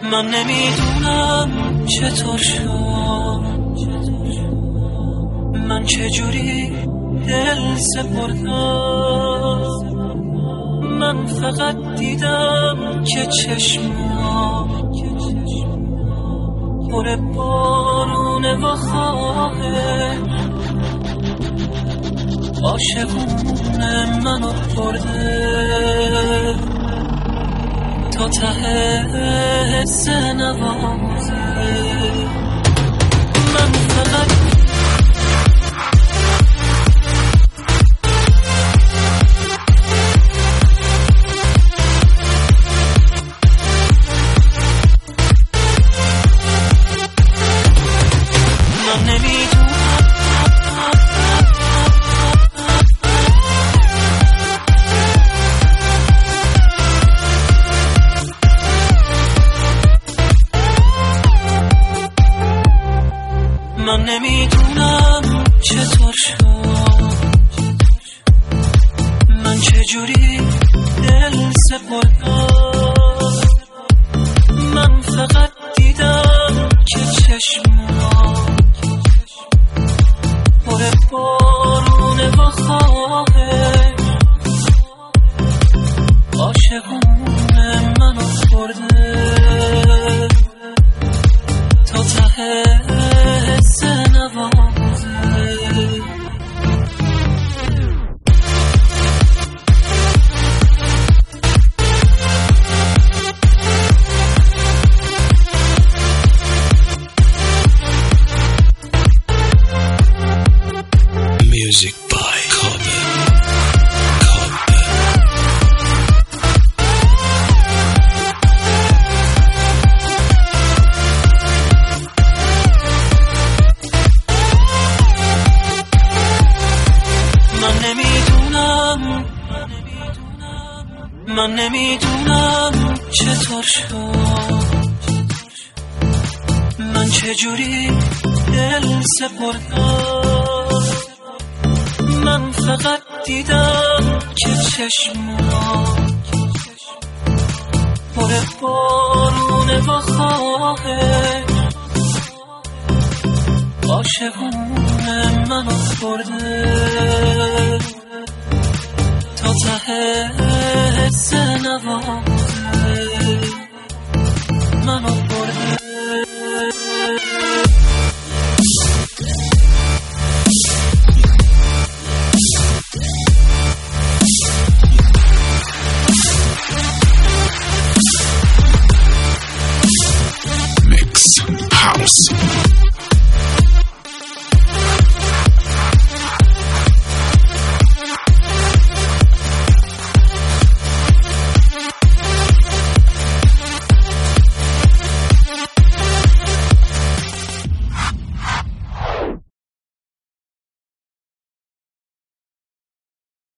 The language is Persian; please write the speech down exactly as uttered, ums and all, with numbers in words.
من نمیدونم چطور شد، من چجوری دل سپردم. من فقط دیدم که چشمم پر بارونه و خواهه، عاشقونه منو برده تا ته حس نوازه. من فقط من نمیدونم من نمیدونم چطور شد، من چجوری دل سپردم. من فقط دیدم که چشمم پر بارونه و خواهه، عاشقونه منو برده تا ته حس نوازه. Music by Cobbe. من نمیدونم من نمیدونم چطور شد، من چجوری دل سپردم. من فقط دیدم که چشمم پر بارونه و خواهه، عاشقونه منو برده تا ته حس نوازه.